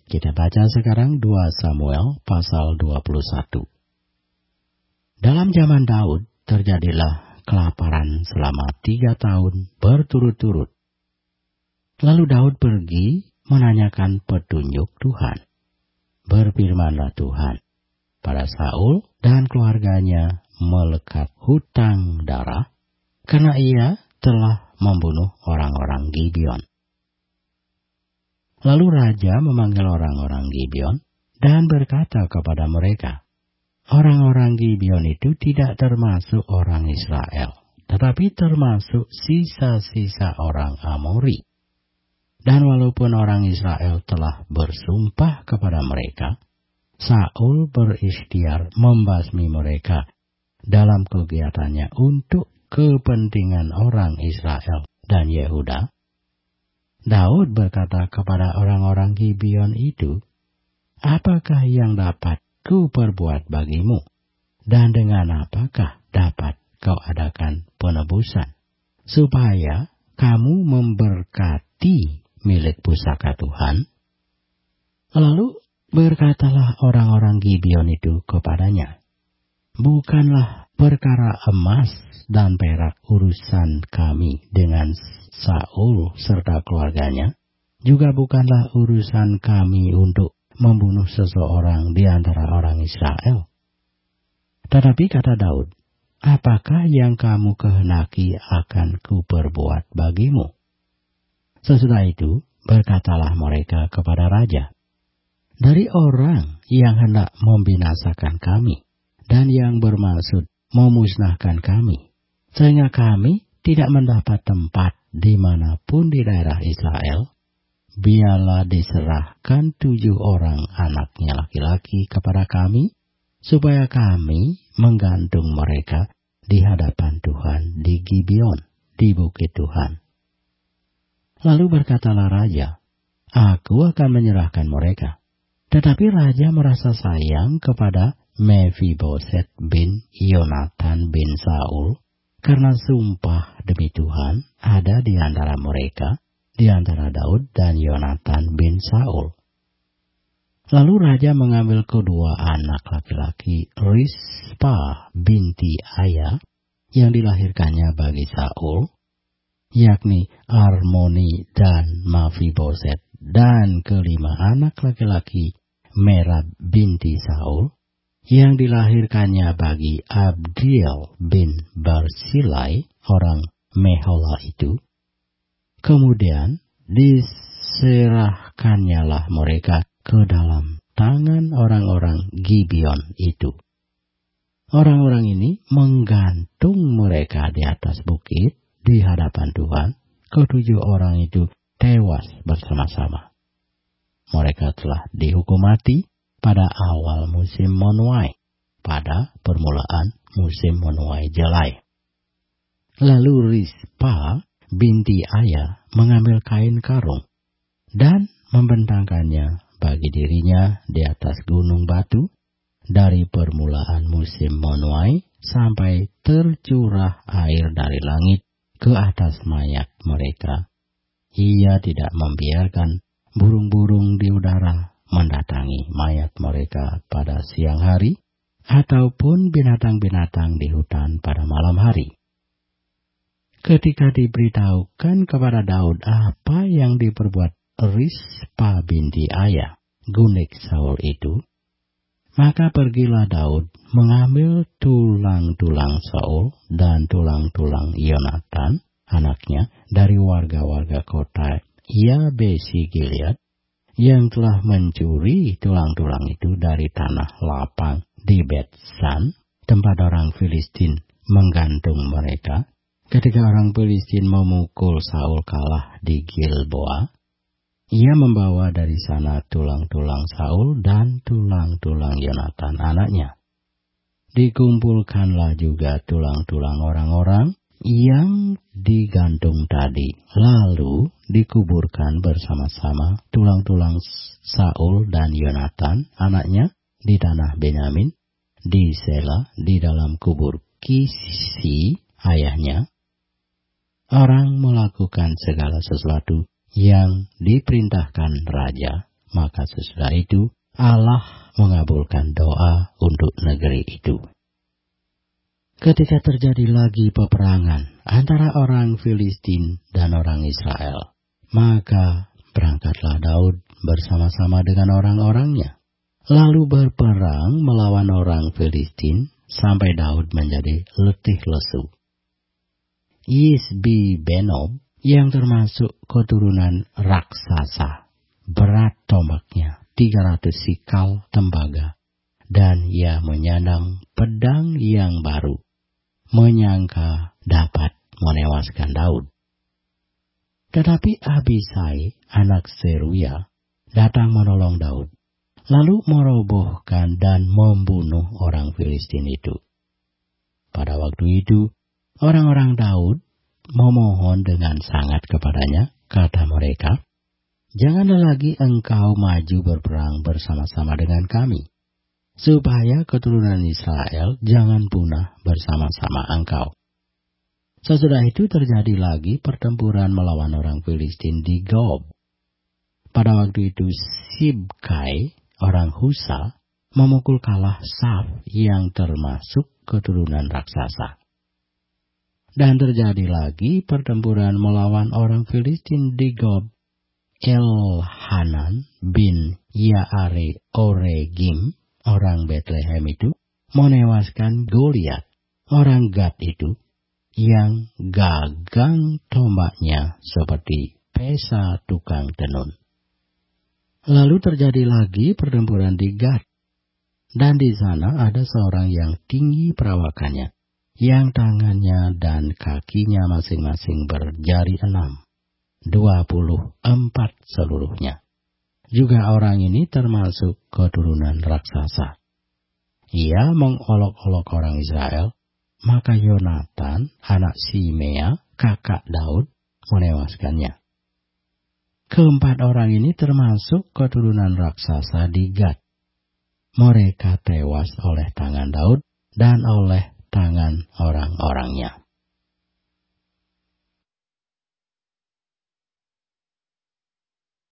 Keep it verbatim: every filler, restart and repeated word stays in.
Kita baca sekarang dua Samuel pasal dua puluh satu. Dalam zaman Daud terjadilah kelaparan selama tiga tahun berturut-turut. Lalu Daud pergi menanyakan petunjuk Tuhan. Berfirmanlah Tuhan, pada Saul dan keluarganya melekat hutang darah, karena ia telah membunuh orang-orang Gibeon. Lalu raja memanggil orang-orang Gibeon dan berkata kepada mereka, orang-orang Gibeon itu tidak termasuk orang Israel, tetapi termasuk sisa-sisa orang Amori. Dan walaupun orang Israel telah bersumpah kepada mereka, Saul berikhtiar membasmi mereka dalam kegiatannya untuk kepentingan orang Israel dan Yehuda. Daud berkata kepada orang-orang Gibeon itu, apakah yang dapat ku perbuat bagimu? Dan dengan apakah dapat kau adakan penebusan? Supaya kamu memberkati milik pusaka Tuhan? Lalu berkatalah orang-orang Gibeon itu kepadanya, bukanlah perkara emas dan perak urusan kami dengan Saul serta keluarganya, juga bukanlah urusan kami untuk membunuh seseorang di antara orang Israel. Tetapi kata Daud, apakah yang kamu kehendaki akan kuperbuat bagimu? Sesudah itu berkatalah mereka kepada raja, dari orang yang hendak membinasakan kami dan yang bermaksud memusnahkan kami, sehingga kami tidak mendapat tempat dimanapun di daerah Israel, biarlah diserahkan tujuh orang anaknya laki-laki kepada kami, supaya kami menggantung mereka di hadapan Tuhan di Gibeon, di bukit Tuhan. Lalu berkatalah raja, aku akan menyerahkan mereka. Tetapi raja merasa sayang kepada Mephiboset bin Yonatan bin Saul, karena sumpah demi Tuhan ada di antara mereka, di antara Daud dan Yonatan bin Saul. Lalu raja mengambil kedua anak laki-laki Rispa binti Aya yang dilahirkannya bagi Saul, yakni Armoni dan Mephiboset, dan kelima anak laki-laki Merab binti Saul, yang dilahirkannya bagi Abdiel bin Barsilai, orang Mehola itu. Kemudian diserahkannyalah mereka ke dalam tangan orang-orang Gibeon itu. Orang-orang ini menggantung mereka di atas bukit di hadapan Tuhan. Ketujuh orang itu tewas bersama-sama. Mereka telah dihukum mati pada awal musim menuai, pada permulaan musim menuai jelai. Lalu Rispa binti Aya mengambil kain karung dan membentangkannya bagi dirinya di atas gunung batu dari permulaan musim menuai sampai tercurah air dari langit ke atas mayat mereka. Ia tidak membiarkan burung-burung di udara mendatangi mayat mereka pada siang hari, ataupun binatang-binatang di hutan pada malam hari. Ketika diberitahukan kepada Daud apa yang diperbuat Rispa binti Aya, gundik Saul itu, maka pergilah Daud mengambil tulang-tulang Saul dan tulang-tulang Yonatan, anaknya, dari warga-warga kota Yabesi Gilead, yang telah mencuri tulang-tulang itu dari tanah lapang di Bet-San, tempat orang Filistin menggantung mereka. Ketika orang Filistin memukul Saul kalah di Gilboa, ia membawa dari sana tulang-tulang Saul dan tulang-tulang Yonatan anaknya. Dikumpulkanlah juga tulang-tulang orang-orang yang digantung tadi, lalu dikuburkan bersama-sama tulang-tulang Saul dan Yonatan anaknya di tanah Benyamin, di Sela, di dalam kubur Kisi ayahnya. Orang melakukan segala sesuatu yang diperintahkan raja Maka sesudah itu Allah mengabulkan doa untuk negeri itu. Ketika terjadi lagi peperangan antara orang Filistin dan orang Israel, maka berangkatlah Daud bersama-sama dengan orang-orangnya, lalu berperang melawan orang Filistin sampai Daud menjadi letih lesu. Isbi-Benob yang termasuk keturunan raksasa, berat tombaknya tiga ratus sikal tembaga, dan ia menyandang pedang yang baru, menyangka dapat menewaskan Daud. Tetapi Abisai, anak Seruya, datang menolong Daud, lalu merobohkan dan membunuh orang Filistin itu. Pada waktu itu, orang-orang Daud memohon dengan sangat kepadanya, kata mereka, "Janganlah lagi engkau maju berperang bersama-sama dengan kami, supaya keturunan Israel jangan punah bersama-sama engkau." Sesudah itu terjadi lagi pertempuran melawan orang Filistin di Gob. Pada waktu itu Sibkai, orang Husa, memukul kalah Saf yang termasuk keturunan raksasa. Dan terjadi lagi pertempuran melawan orang Filistin di Gob. Elhanan bin Yaare Oregim, orang Bethlehem itu, menewaskan Goliat, orang Gad itu, yang gagang tombaknya seperti pesa tukang tenun. Lalu terjadi lagi pertempuran di Gad, dan di sana ada seorang yang tinggi perawakannya, yang tangannya dan kakinya masing-masing berjari enam, dua puluh empat seluruhnya. Juga orang ini termasuk keturunan raksasa. Ia mengolok-olok orang Israel, maka Yonatan, anak Simea, kakak Daud, menewaskannya. Keempat orang ini termasuk keturunan raksasa di Gad. Mereka tewas oleh tangan Daud dan oleh tangan orang-orangnya.